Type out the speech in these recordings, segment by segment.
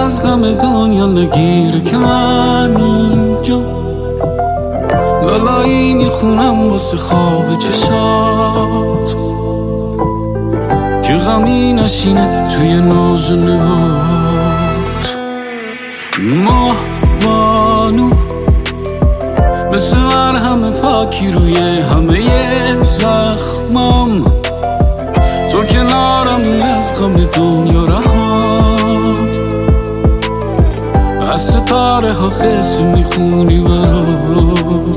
از غم دنیا نگیره که من اینجا لالایی میخونم واسه خواب چشات که غمی نشینه توی ناز و نهات. ماه بانو مثل مرهم پاکی روی همه زخمام، تو کنارمی از غم دنیا رها، از ستاره ها قصه میخونی برام.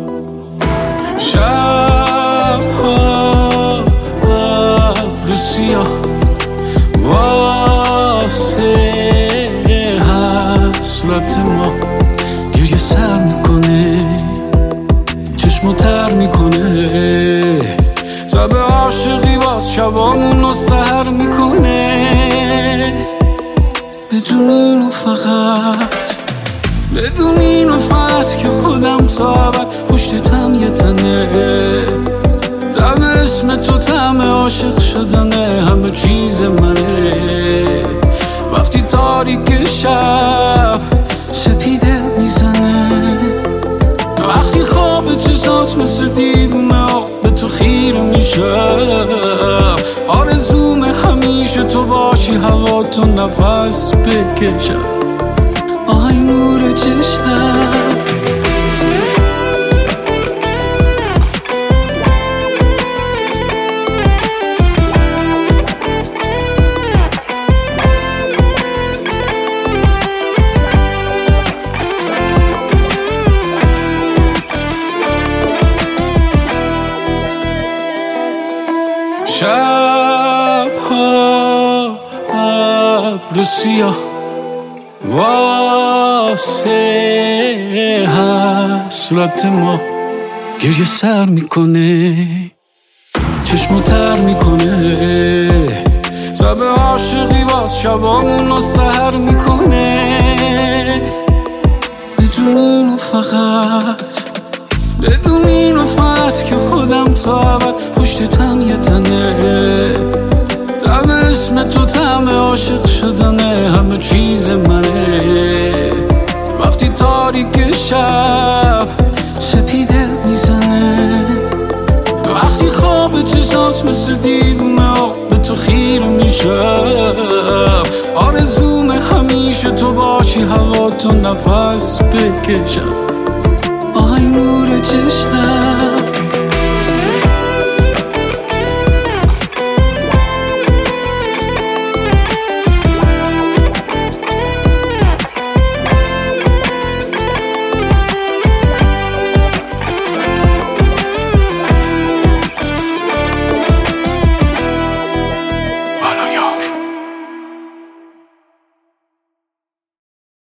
شبها ابر سیاه واسه حسرت ما گریه سر میکنه، چشمو تر میکنه، زب عاشقی باز شبامونو سهر میکنه. بدون اینو فقط که خودم تا ابد پشت تن یه تنه، تم اسم تو تم عاشق شدنه، همه چیز منه. وقتی تاریک شب سپیده میزنه، وقتی خواب چشات مثل دیوونه به تو خیره میشم، آرزوم همیشه تو باشی، هوا تو نفس بکشم. آهای نور چشم شبها ابر سیاه واسه حسرت ما گریه سر میکنه، چشمو تر میکنه، زب عاشقی باز شبامونو سهر میکنه. بدون اینو فقط که خودم تا ابد پشت تن یه تنه، تم اسم تو تم عاشق شدنه، همه چیز منه. وقتی تاریک شب سپیده میزنه، وقتی خواب چشات مثل دیوونه به تو خیره میشم، آرزوم همیشه تو باشی، هوا تو نفس بکشم. آهای نور چشم